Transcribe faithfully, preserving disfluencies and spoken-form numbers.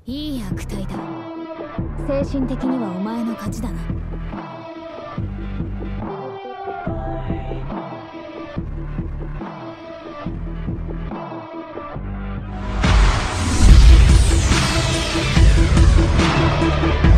いい悪態だ。精神的にはお前の勝ちだな。 you